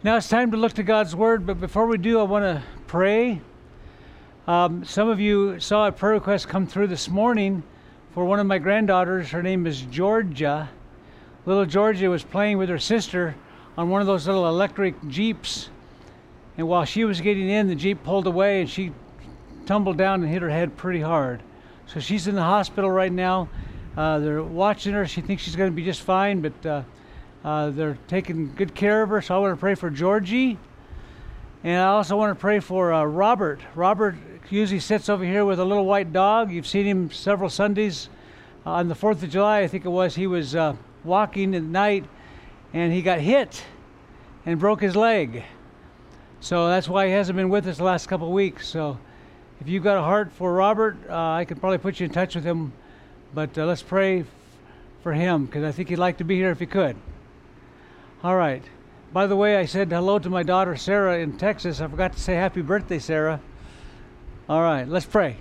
Now it's time to look to God's Word, but before we do, I want to pray. Some of you saw a prayer request come through this morning for one of my granddaughters. Her name is Georgia. Little Georgia was playing with her sister on one of those little electric Jeeps, and while she was getting in, the Jeep pulled away and she tumbled down and hit her head pretty hard. So she's in the hospital right now. They're watching her. She thinks she's going to be just fine, but they're taking good care of her. So I want to pray for Georgie. And I also want to pray for Robert. Robert usually sits over here with a little white dog. You've seen him several Sundays. On the 4th of July, I think it was, he was walking at night and he got hit and broke his leg. So that's why he hasn't been with us the last couple of weeks. So if you've got a heart for Robert, I could probably put you in touch with him. But let's pray for him, because I think he'd like to be here if he could. All right. By the way, I said hello to my daughter Sarah in Texas. I forgot to say happy birthday, Sarah. All right, let's pray.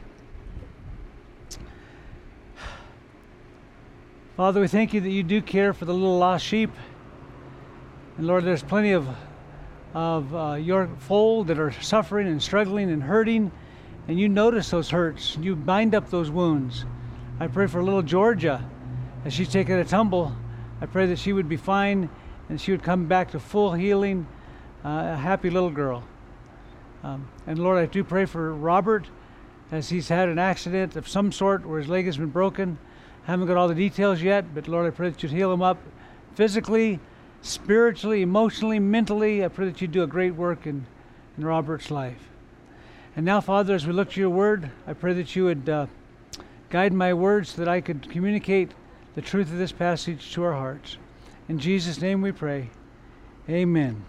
Father, we thank you that you do care for the little lost sheep. And Lord, there's plenty of your fold that are suffering and struggling and hurting. And you notice those hurts. You bind up those wounds. I pray for little Georgia as she's taken a tumble. I pray that she would be fine and she would come back to full healing, a happy little girl. And Lord, I do pray for Robert as he's had an accident of some sort where his leg has been broken. I haven't got all the details yet, but Lord, I pray that you'd heal him up physically, spiritually, emotionally, mentally. I pray that you'd do a great work in Robert's life. And now, Father, as we look to your word, I pray that you would guide my words so that I could communicate the truth of this passage to our hearts. In Jesus' name we pray. Amen.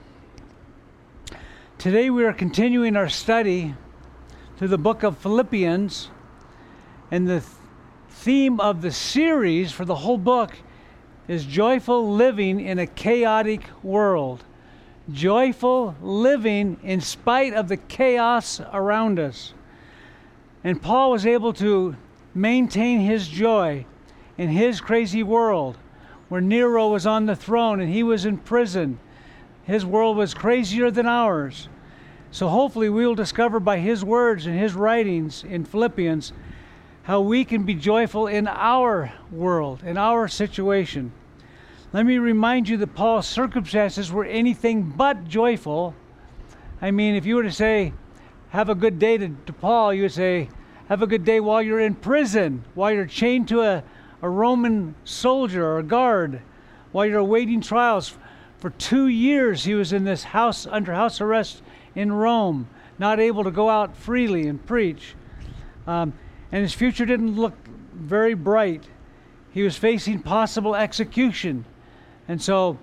Today we are continuing our study through the book of Philippians, and the theme of the series for the whole book is joyful living in a chaotic world. Joyful living in spite of the chaos around us. And Paul was able to maintain his joy in his crazy world, where Nero was on the throne and he was in prison. His world was crazier than ours. So hopefully we will discover by his words and his writings in Philippians how we can be joyful in our world, in our situation. Let me remind you that Paul's circumstances were anything but joyful. I mean, if you were to say, have a good day to Paul, you would say, have a good day while you're in prison, while you're chained to a Roman soldier or a guard, while you're awaiting trials. For 2 years he was in this house, under house arrest in Rome, not able to go out freely and preach. And his future didn't look very bright. He was facing possible execution. And so,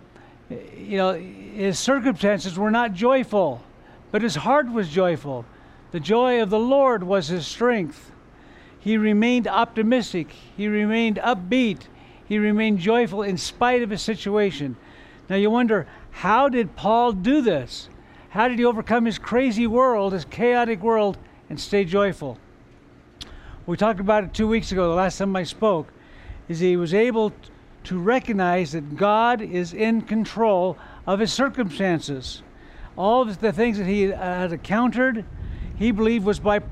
his circumstances were not joyful, but his heart was joyful. The joy of the Lord was his strength. He remained optimistic. He remained upbeat. He remained joyful in spite of his situation. Now you wonder, how did Paul do this? How did he overcome his crazy world, his chaotic world, and stay joyful? We talked about it 2 weeks ago, the last time I spoke, is he was able to recognize that God is in control of his circumstances. All of the things that he had encountered, he believed was by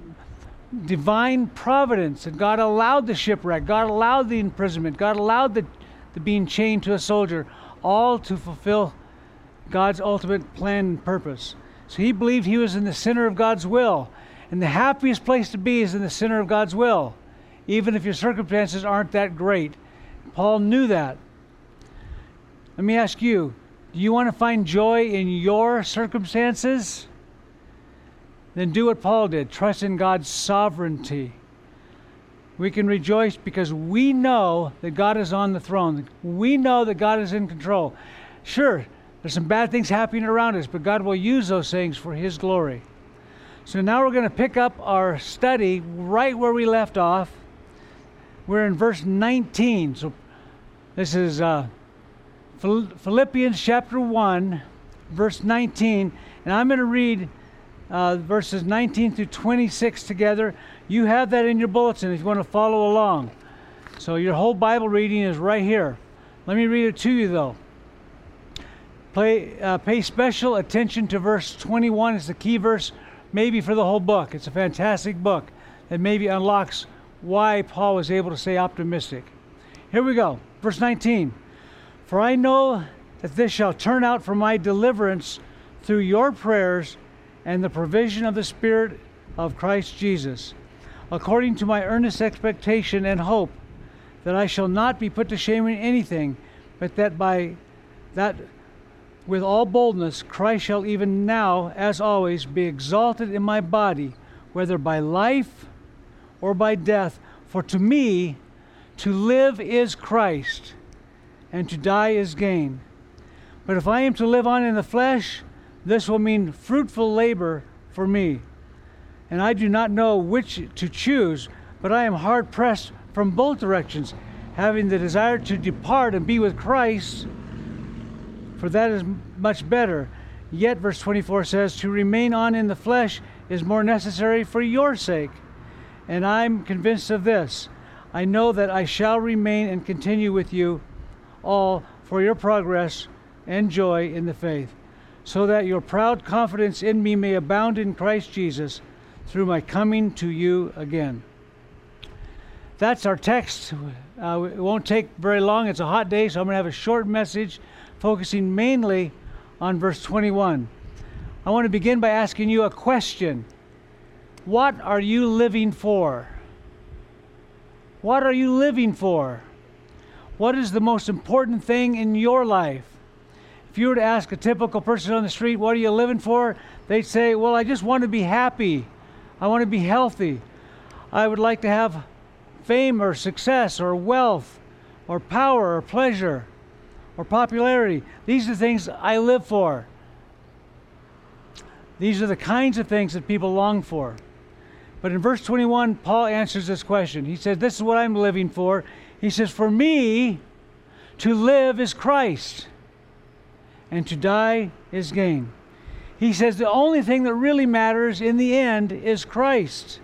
divine providence, and God allowed the shipwreck, God allowed the imprisonment, God allowed the being chained to a soldier, all to fulfill God's ultimate plan and purpose. So he believed he was in the center of God's will, and the happiest place to be is in the center of God's will, even if your circumstances aren't that great. Paul knew that. Let me ask you, do you want to find joy in your circumstances? Then do what Paul did. Trust in God's sovereignty. We can rejoice because we know that God is on the throne. We know that God is in control. Sure, there's some bad things happening around us, but God will use those things for his glory. So now we're going to pick up our study right where we left off. We're in verse 19. So this is Philippians chapter 1, verse 19. And I'm going to read verses 19 through 26 together. You have that in your bulletin if you want to follow along. So your whole Bible reading is right here. Let me read it to you, though. Pay special attention to verse 21. It's the key verse maybe for the whole book. It's a fantastic book that maybe unlocks why Paul was able to stay optimistic. Here we go. Verse 19. For I know that this shall turn out for my deliverance through your prayers and the provision of the Spirit of Christ Jesus, according to my earnest expectation and hope, that I shall not be put to shame in anything, but that by that with all boldness Christ shall even now, as always, be exalted in my body, whether by life or by death. For to me, to live is Christ, and to die is gain. But if I am to live on in the flesh, this will mean fruitful labor for me. And I do not know which to choose, but I am hard pressed from both directions, having the desire to depart and be with Christ, for that is much better. Yet, verse 24 says, to remain on in the flesh is more necessary for your sake. And I'm convinced of this. I know that I shall remain and continue with you all for your progress and joy in the faith, so that your proud confidence in me may abound in Christ Jesus through my coming to you again. That's our text. It won't take very long. It's a hot day, so I'm going to have a short message focusing mainly on verse 21. I want to begin by asking you a question. What are you living for? What are you living for? What is the most important thing in your life? If you were to ask a typical person on the street, what are you living for? They'd say, well, I just want to be happy. I want to be healthy. I would like to have fame or success or wealth or power or pleasure or popularity. These are the things I live for. These are the kinds of things that people long for. But in verse 21, Paul answers this question. He says, this is what I'm living for. He says, for me, to live is Christ, and to die is gain. He says the only thing that really matters in the end is Christ.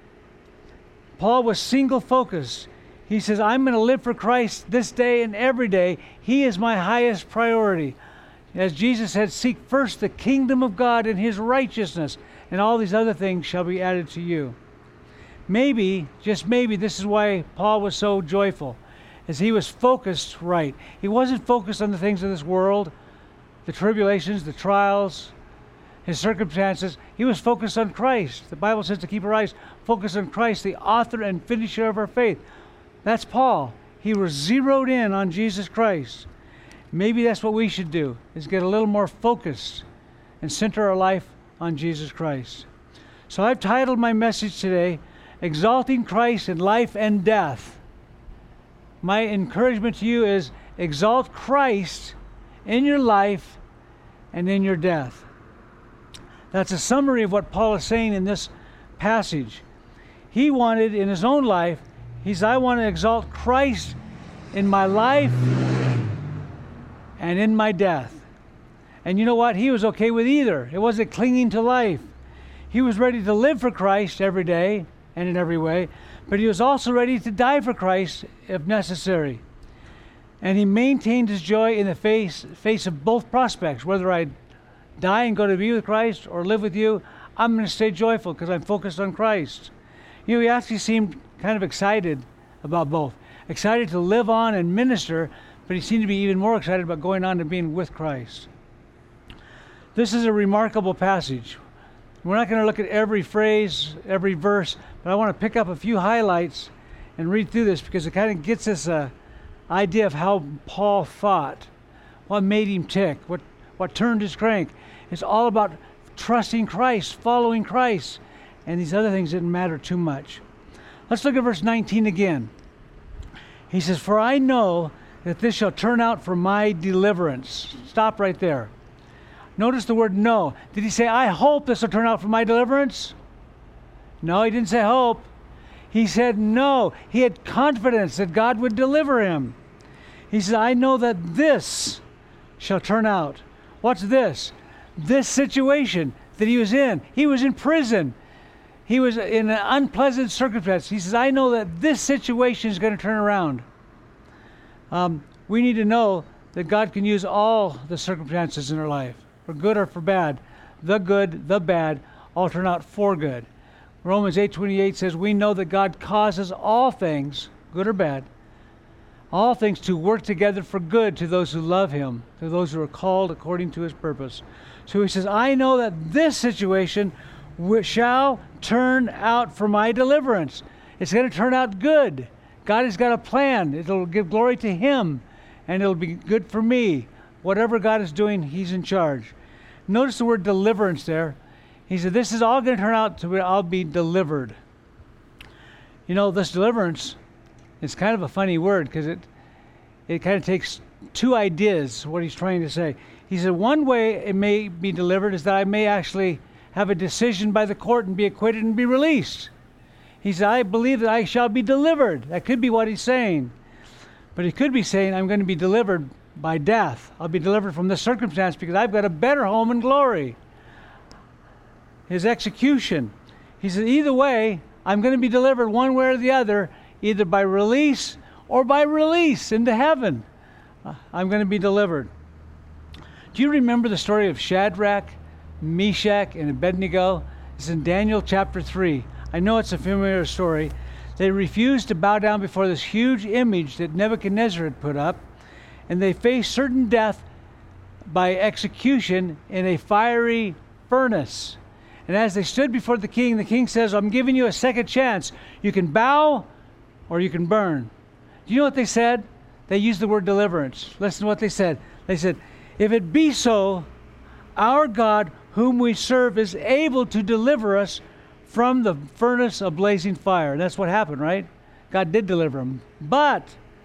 Paul was single-focused. He says, I'm going to live for Christ this day and every day. He is my highest priority. As Jesus said, seek first the kingdom of God and his righteousness, and all these other things shall be added to you. Maybe, just maybe, this is why Paul was so joyful, as he was focused right. He wasn't focused on the things of this world, the tribulations, the trials, his circumstances. He was focused on Christ. The Bible says to keep our eyes focused on Christ, the author and finisher of our faith. That's Paul. He was zeroed in on Jesus Christ. Maybe that's what we should do, is get a little more focused and center our life on Jesus Christ. So I've titled my message today, Exalting Christ in Life and Death. My encouragement to you is exalt Christ in your life and in your death. That's a summary of what Paul is saying in this passage. He wanted in his own life, he said, I want to exalt Christ in my life and in my death. And you know what? He was okay with either. It wasn't clinging to life. He was ready to live for Christ every day and in every way, but he was also ready to die for Christ if necessary. And he maintained his joy in the face of both prospects. Whether I die and go to be with Christ or live with you, I'm going to stay joyful because I'm focused on Christ. You know, he actually seemed kind of excited about both. Excited to live on and minister, but he seemed to be even more excited about going on and being with Christ. This is a remarkable passage. We're not going to look at every phrase, every verse, but I want to pick up a few highlights and read through this because it kind of gets us an idea of how Paul thought, what made him tick, what turned his crank. It's all about trusting Christ, following Christ, and these other things didn't matter too much. Let's look at verse 19 again. He says, for I know that this shall turn out for my deliverance. Stop right there. Notice the word know. Did he say, I hope this will turn out for my deliverance? No, he didn't say hope. He said no. He had confidence that God would deliver him. He said, I know that this shall turn out. What's this? This situation that he was in. He was in prison. He was in an unpleasant circumstance. He says, I know that this situation is going to turn around. We need to know that God can use all the circumstances in our life, for good or for bad. The good, the bad, all turn out for good. Romans 8:28 says, we know that God causes all things, good or bad, all things to work together for good to those who love him, to those who are called according to his purpose. So he says, I know that this situation shall turn out for my deliverance. It's going to turn out good. God has got a plan. It'll give glory to him, and it'll be good for me. Whatever God is doing, he's in charge. Notice the word deliverance there. He said, this is all going to turn out to where I'll be delivered. You know, this deliverance is kind of a funny word because it kind of takes two ideas, what he's trying to say. He said, one way it may be delivered is that I may actually have a decision by the court and be acquitted and be released. He said, I believe that I shall be delivered. That could be what he's saying. But he could be saying, I'm going to be delivered by death. I'll be delivered from this circumstance because I've got a better home in glory. His execution. He said, either way, I'm going to be delivered one way or the other, either by release or by release into heaven. I'm going to be delivered. Do you remember the story of Shadrach, Meshach, and Abednego? It's in Daniel chapter 3. I know it's a familiar story. They refused to bow down before this huge image that Nebuchadnezzar had put up, and they faced certain death by execution in a fiery furnace. And as they stood before the king says, I'm giving you a second chance. You can bow or you can burn. Do you know what they said? They used the word deliverance. Listen to what they said. They said, if it be so, our God whom we serve is able to deliver us from the furnace of blazing fire. And that's what happened, right? God did deliver them. But,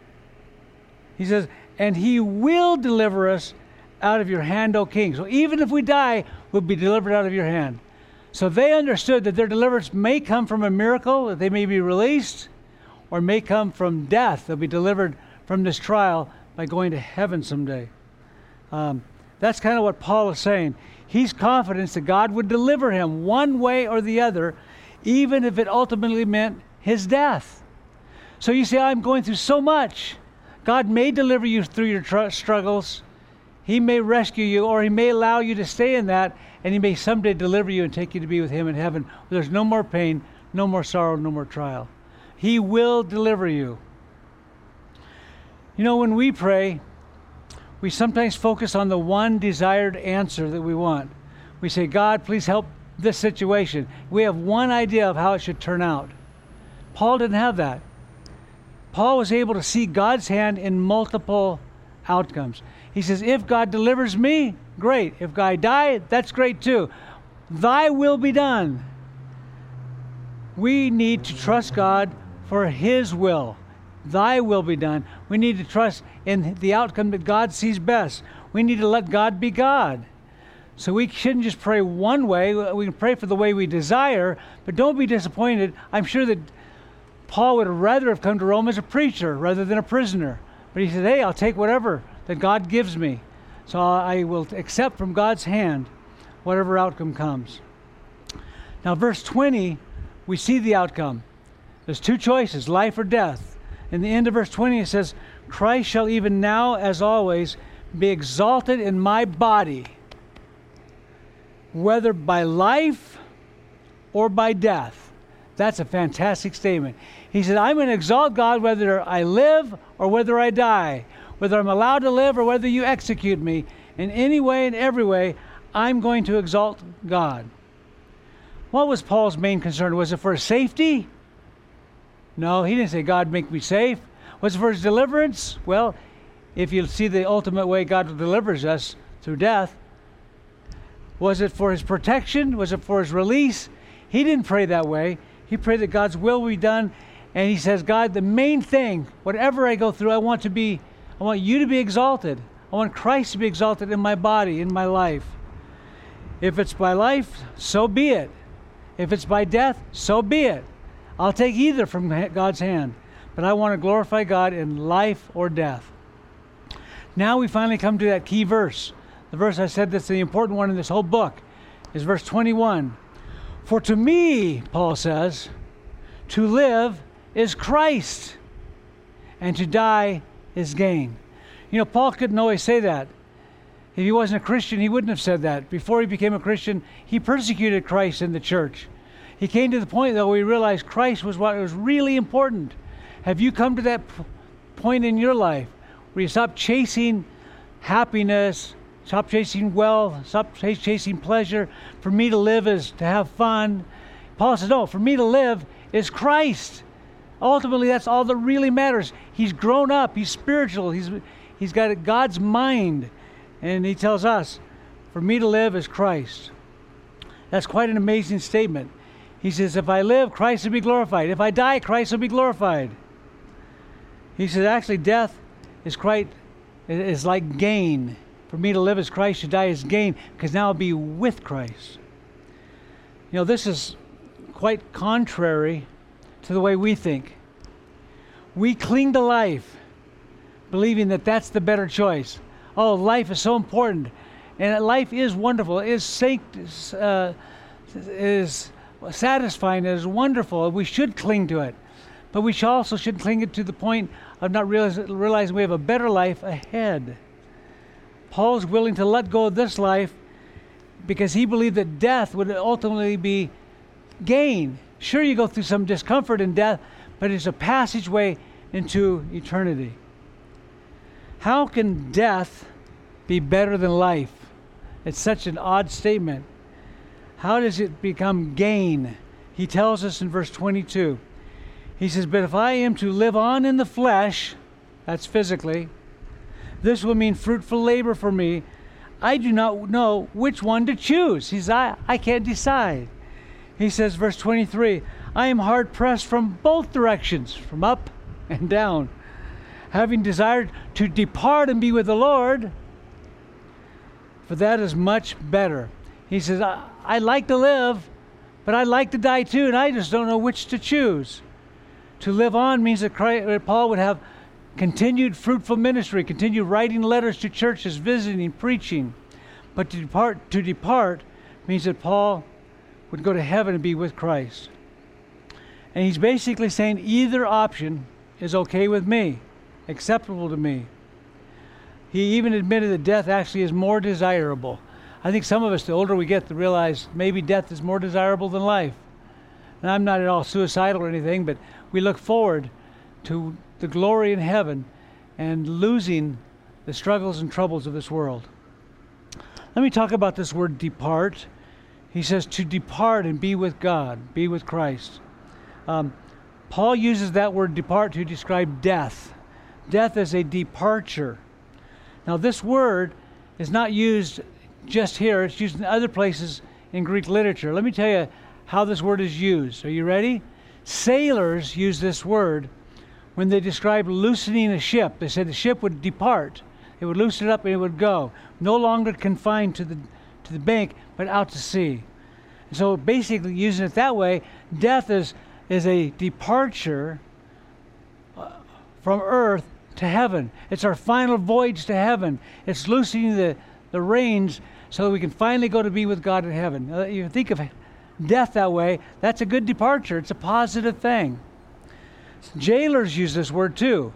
he says, and he will deliver us out of your hand, O king. So even if we die, we'll be delivered out of your hand. So they understood that their deliverance may come from a miracle, that they may be released, or may come from death. They'll be delivered from this trial by going to heaven someday. That's kind of what Paul is saying. He's confident that God would deliver him one way or the other, even if it ultimately meant his death. So you say, I'm going through so much. God may deliver you through your struggles. He may rescue you, or he may allow you to stay in that, and he may someday deliver you and take you to be with him in heaven. There's no more pain, no more sorrow, no more trial. He will deliver you. You know, when we pray, we sometimes focus on the one desired answer that we want. We say, God, please help this situation. We have one idea of how it should turn out. Paul didn't have that. Paul was able to see God's hand in multiple outcomes. He says, if God delivers me, great. If I die, that's great too. Thy will be done. We need to trust God for his will. Thy will be done. We need to trust in the outcome that God sees best. We need to let God be God. So we shouldn't just pray one way. We can pray for the way we desire, but don't be disappointed. I'm sure that Paul would rather have come to Rome as a preacher rather than a prisoner. But he said, hey, I'll take whatever that God gives me. So I will accept from God's hand whatever outcome comes. Now, verse 20, we see the outcome. There's two choices, life or death. In the end of verse 20, it says, Christ shall even now, as always, be exalted in my body, whether by life or by death. That's a fantastic statement. He said, I'm going to exalt God whether I live or whether I die, whether I'm allowed to live or whether you execute me. In any way and every way, I'm going to exalt God. What was Paul's main concern? Was it for his safety? No, he didn't say, God, make me safe. Was it for his deliverance? Well, if you see the ultimate way God delivers us through death, was it for his protection? Was it for his release? He didn't pray that way. He prayed that God's will be done. And he says, God, the main thing, whatever I go through, I want you to be exalted. I want Christ to be exalted in my body, in my life. If it's by life, so be it. If it's by death, so be it. I'll take either from God's hand, but I want to glorify God in life or death. Now we finally come to that key verse. The verse I said that's the important one in this whole book is verse 21. For to me, Paul says, to live is Christ, and to die is gain. Paul couldn't always say that. If he wasn't a Christian, he wouldn't have said that. Before he became a Christian, he persecuted Christ in the church. He came to the point, though, where he realized Christ was what was really important. Have you come to that point in your life where you stop chasing happiness, stop chasing wealth, stop chasing pleasure? For me to live is to have fun. Paul says, no, for me to live is Christ. Ultimately, that's all that really matters. He's grown up. He's spiritual. He's got God's mind. And he tells us, for me to live is Christ. That's quite an amazing statement. He says, if I live, Christ will be glorified. If I die, Christ will be glorified. He says, actually, death is like gain. For me to live is Christ, to die is gain, because now I'll be with Christ. This is quite contrary to the way we think. We cling to life, believing that that's the better choice. Oh, life is so important, and life is wonderful. It is satisfying. It is wonderful. We should cling to it, but we also should cling it to the point of not realizing we have a better life ahead. Paul's willing to let go of this life because he believed that death would ultimately be gain. Sure, you go through some discomfort in death, but it's a passageway into eternity. How can death be better than life? It's such an odd statement. How does it become gain? He tells us in verse 22. He says, but if I am to live on in the flesh, that's physically, this will mean fruitful labor for me. I do not know which one to choose. He says, I can't decide. He says, verse 23, I am hard pressed from both directions, from up and down. Having desired to depart and be with the Lord, for that is much better. He says, I like to live, but I like to die too, and I just don't know which to choose. To live on means that Paul would have continued fruitful ministry, continued writing letters to churches, visiting, preaching. But to depart means that Paul would go to heaven and be with Christ. And he's basically saying either option is okay with me, acceptable to me. He even admitted that death actually is more desirable. I think some of us, the older we get, to realize maybe death is more desirable than life. And I'm not at all suicidal or anything, but we look forward to the glory in heaven and losing the struggles and troubles of this world. Let me talk about this word depart. He says to depart and be with God, be with Christ. Paul uses that word depart to describe death. Death is a departure. Now this word is not used just here. It's used in other places in Greek literature. Let me tell you how this word is used. Are you ready? Sailors use this word when they describe loosening a ship. They said the ship would depart. It would loosen it up and it would go. No longer confined to the bank, but out to sea. And so basically using it that way, death is a departure from earth to heaven. It's our final voyage to heaven. It's loosening the reins so that we can finally go to be with God in heaven. You think of death that way, that's a good departure. It's a positive thing. Jailers use this word too.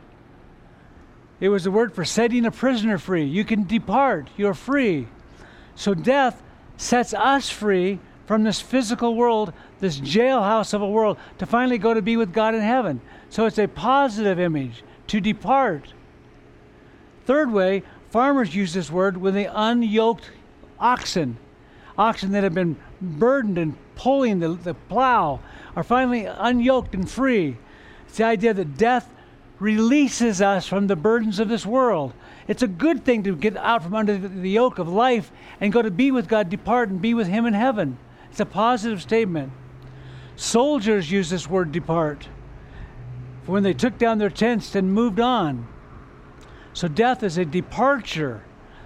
It was the word for setting a prisoner free. You can depart. You're free. So death sets us free from this physical world, this jailhouse of a world, to finally go to be with God in heaven. So it's a positive image, to depart. Third way, farmers use this word when they unyoked oxen that have been burdened and pulling the plow are finally unyoked and free. It's the idea that death releases us from the burdens of this world. It's a good thing to get out from under the yoke of life and go to be with God, depart and be with Him in heaven. It's a positive statement. Soldiers use this word depart for when they took down their tents and moved on. So death is a departure.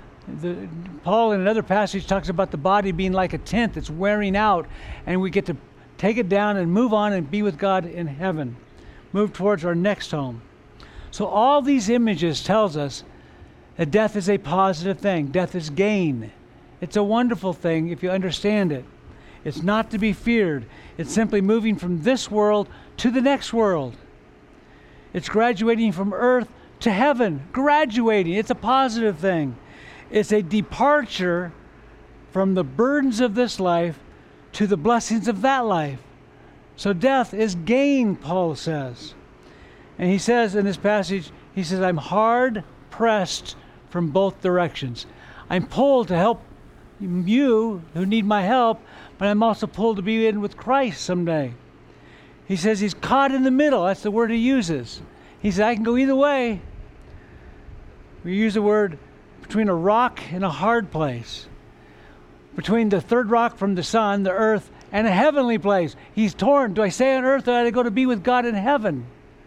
Paul in another passage talks about the body being like a tent that's wearing out, and we get to take it down and move on and be with God in heaven. Move towards our next home. So all these images tells us that death is a positive thing. Death is gain. It's a wonderful thing if you understand it. It's not to be feared. It's simply moving from this world to the next world. It's graduating from earth to heaven, graduating. It's a positive thing. It's a departure from the burdens of this life to the blessings of that life. So death is gain, Paul says. And he says in this passage, he says, I'm hard pressed from both directions. I'm pulled to help you who need my help, but I'm also pulled to be in with Christ someday. He says he's caught in the middle. That's the word he uses. He says, I can go either way. We use the word between a rock and a hard place. Between the third rock from the sun, the earth, and a heavenly place. He's torn. Do I stay on earth or do I go to be with God in heaven?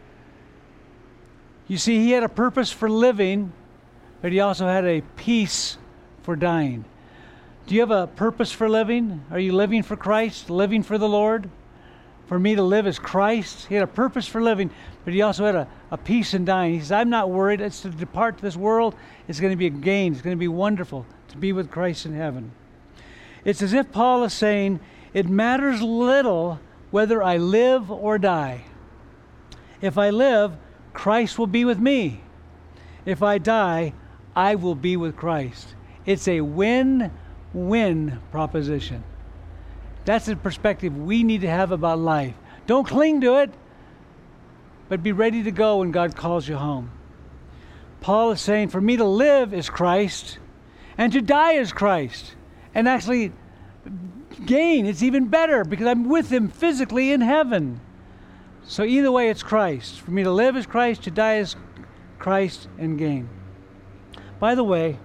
You see, he had a purpose for living, but he also had a peace for dying. Do you have a purpose for living? Are you living for Christ, living for the Lord? For me to live as Christ. He had a purpose for living, but he also had a peace in dying. He says, I'm not worried. It's to depart to this world. It's going to be a gain. It's going to be wonderful to be with Christ in heaven. It's as if Paul is saying, it matters little whether I live or die. If I live, Christ will be with me. If I die, I will be with Christ. It's a win-win proposition. That's the perspective we need to have about life. Don't cling to it, but be ready to go when God calls you home. Paul is saying, for me to live is Christ, and to die is Christ. And actually, gain, it's even better because I'm with him physically in heaven. So either way, it's Christ. For me to live is Christ, to die is Christ, and gain. By the way,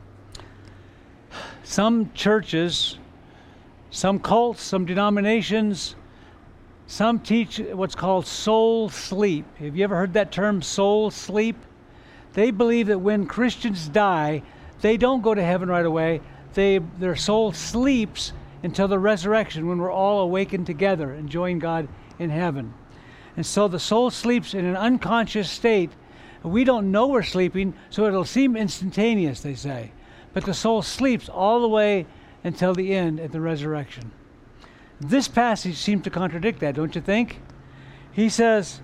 some churches, some cults, some denominations, some teach what's called soul sleep. Have you ever heard that term, soul sleep? They believe that when Christians die, they don't go to heaven right away. Their soul sleeps until the resurrection, when we're all awakened together, enjoying God in heaven. And so the soul sleeps in an unconscious state. We don't know we're sleeping, so it'll seem instantaneous, they say. But the soul sleeps all the way until the end at the resurrection. This passage seems to contradict that, don't you think? He says,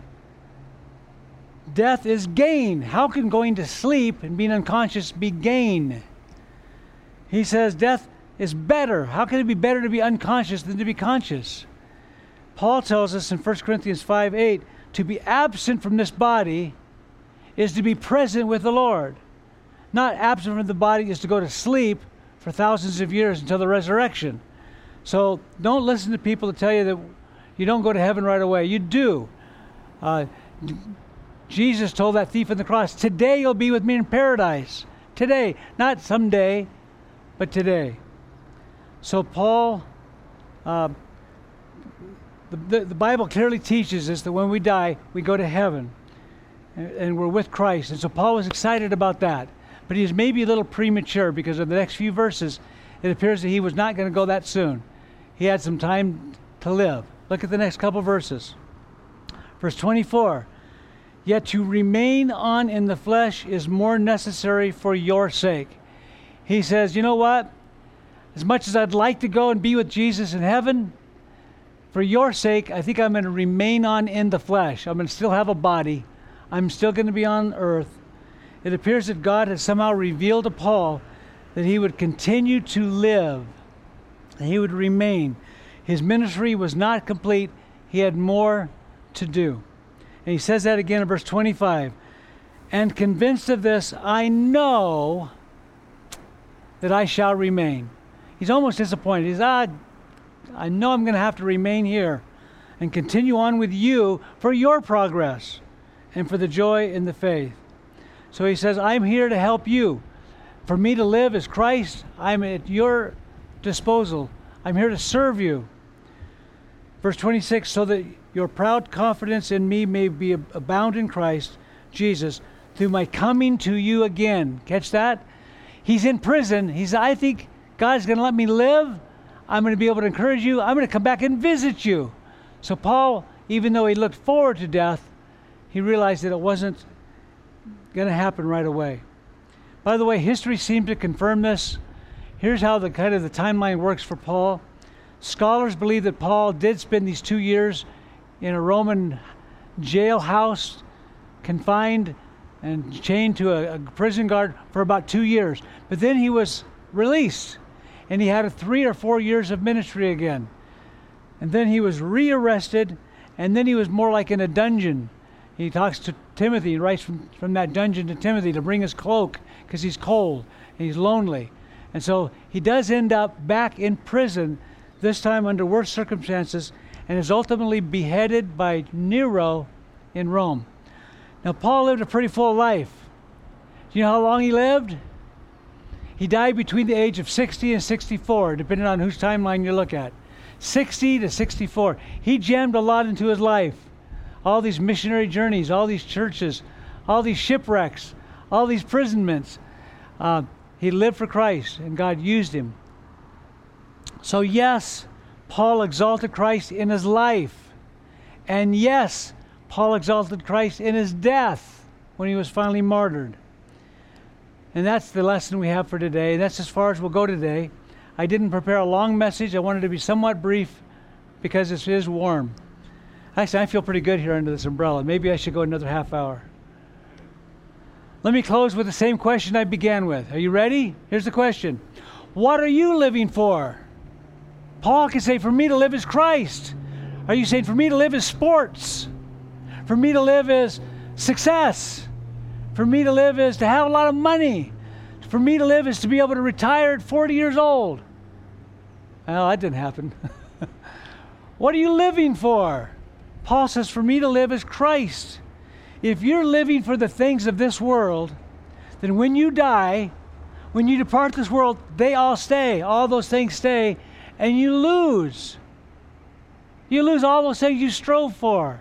death is gain. How can going to sleep and being unconscious be gain? He says death is better. How can it be better to be unconscious than to be conscious? Paul tells us in 1 Corinthians 5:8, to be absent from this body is to be present with the Lord. Not absent from the body is to go to sleep for thousands of years until the resurrection. So don't listen to people that tell you that you don't go to heaven right away. You do. Jesus told that thief on the cross, today you'll be with me in paradise. Today. Not someday, but today. So Paul, the Bible clearly teaches us that when we die, we go to heaven. And we're with Christ. And so Paul was excited about that. But he was maybe a little premature because of the next few verses, it appears that he was not going to go that soon. He had some time to live. Look at the next couple verses. Verse 24. Yet to remain on in the flesh is more necessary for your sake. He says, you know what? As much as I'd like to go and be with Jesus in heaven, for your sake, I think I'm going to remain on in the flesh. I'm going to still have a body. I'm still going to be on earth. It appears that God has somehow revealed to Paul that he would continue to live, that he would remain. His ministry was not complete. He had more to do. And he says that again in verse 25. And convinced of this, I know that I shall remain. He's almost disappointed. He's, I know I'm going to have to remain here and continue on with you for your progress and for the joy in the faith. So he says, I'm here to help you. For me to live as Christ, I'm at your disposal. I'm here to serve you. Verse 26, so that your proud confidence in me may be abound in Christ Jesus through my coming to you again. Catch that? He's in prison. I think God's going to let me live. I'm going to be able to encourage you. I'm going to come back and visit you. So Paul, even though he looked forward to death, he realized that it wasn't going to happen right away. By the way, history seems to confirm this. Here's how the timeline works for Paul. Scholars believe that Paul did spend these 2 years in a Roman jailhouse, confined and chained to a prison guard for about 2 years. But then he was released, and he had 3 or 4 years of ministry again. And then he was rearrested, and then he was more like in a dungeon. He talks to Timothy, he writes from that dungeon to Timothy to bring his cloak because he's cold and he's lonely. And so he does end up back in prison, this time under worse circumstances, and is ultimately beheaded by Nero in Rome. Now, Paul lived a pretty full life. Do you know how long he lived? He died between the age of 60 and 64, depending on whose timeline you look at. 60 to 64. He jammed a lot into his life. All these missionary journeys, all these churches, all these shipwrecks, all these imprisonments. He lived for Christ, and God used him. So yes, Paul exalted Christ in his life. And yes, Paul exalted Christ in his death when he was finally martyred. And that's the lesson we have for today. That's as far as we'll go today. I didn't prepare a long message. I wanted to be somewhat brief because it is warm. Actually, I feel pretty good here under this umbrella. Maybe I should go another half hour. Let me close with the same question I began with. Are you ready? Here's the question. What are you living for? Paul can say, for me to live is Christ. Are you saying, for me to live is sports? For me to live is success? For me to live is to have a lot of money? For me to live is to be able to retire at 40 years old? Well, that didn't happen. What are you living for? Paul says, for me to live is Christ. If you're living for the things of this world, then when you die, when you depart this world, they all stay. All those things stay, and you lose. You lose all those things you strove for.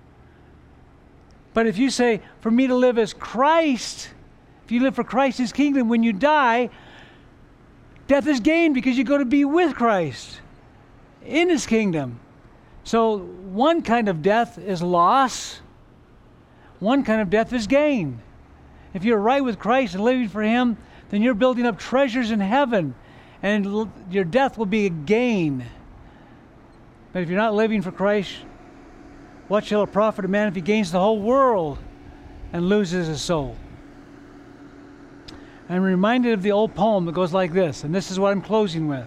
But if you say, for me to live as Christ, if you live for Christ's kingdom, when you die, death is gain because you go to be with Christ in his kingdom. So one kind of death is loss. One kind of death is gain. If you're right with Christ and living for him, then you're building up treasures in heaven, and your death will be a gain. But if you're not living for Christ, what shall it profit a man if he gains the whole world and loses his soul? I'm reminded of the old poem that goes like this, and this is what I'm closing with.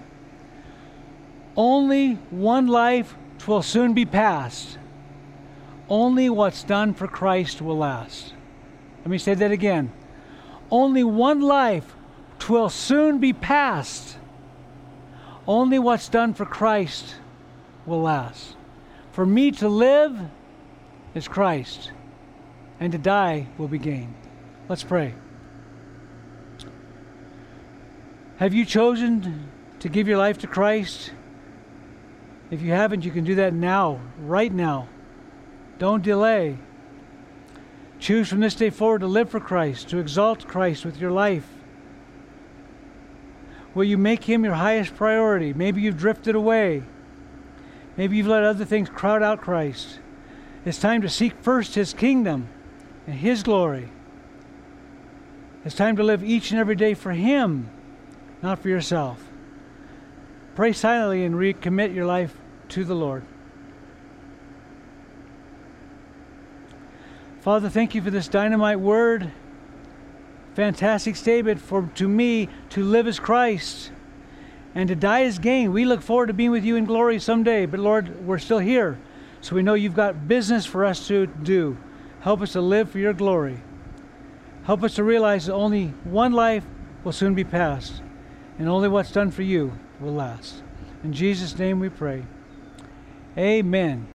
Only one life 'twill soon be past. Only what's done for Christ will last. Let me say that again. Only one life 'twill soon be past. Only what's done for Christ will last. For me to live is Christ, and to die will be gain. Let's pray. Have you chosen to give your life to Christ? If you haven't, you can do that now, right now. Don't delay. Choose from this day forward to live for Christ, to exalt Christ with your life. Will you make him your highest priority? Maybe you've drifted away. Maybe you've let other things crowd out Christ. It's time to seek first his kingdom and his glory. It's time to live each and every day for him, not for yourself. Pray silently and recommit your life to the Lord. Father, thank you for this dynamite word. Fantastic statement to me, to live as Christ and to die as gain. We look forward to being with you in glory someday. But Lord, we're still here. So we know you've got business for us to do. Help us to live for your glory. Help us to realize that only one life will soon be past, and only what's done for you will last. In Jesus' name we pray. Amen.